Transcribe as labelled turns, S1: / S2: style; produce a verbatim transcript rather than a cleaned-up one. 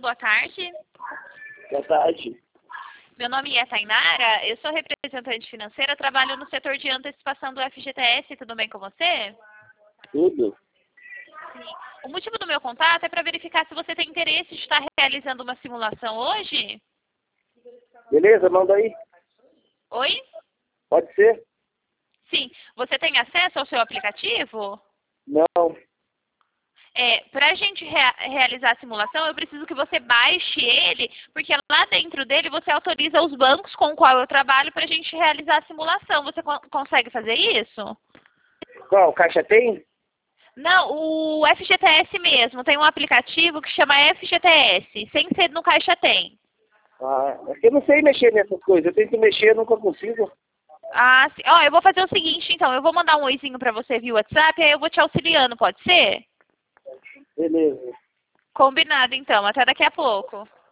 S1: boa tarde.
S2: Boa tarde.
S1: Meu nome é Tainara, eu sou representante financeira, trabalho no setor de antecipação do F G T S, tudo bem com você?
S2: Tudo.
S1: Sim. O motivo do meu contato é para verificar se você tem interesse de estar realizando uma simulação hoje.
S2: Beleza, manda aí.
S1: Oi?
S2: Pode ser?
S1: Sim. Você tem acesso ao seu aplicativo?
S2: Não.
S1: É, para a gente rea realizar a simulação, eu preciso que você baixe ele, porque lá dentro dele você autoriza os bancos com o qual eu trabalho para a gente realizar a simulação. Você con consegue fazer isso?
S2: Qual? Caixa tem?
S1: Não, o F G T S mesmo. Tem um aplicativo que chama F G T S. Sem ser no Caixa Tem.
S2: Ah, é que eu não sei mexer nessas coisas. Eu tento mexer, eu nunca consigo.
S1: Ah, sim. Ó, eu vou fazer o seguinte, então. Eu vou mandar um oizinho para você via WhatsApp, aí eu vou te auxiliando, pode ser?
S2: Beleza.
S1: Combinado, então. Até daqui a pouco.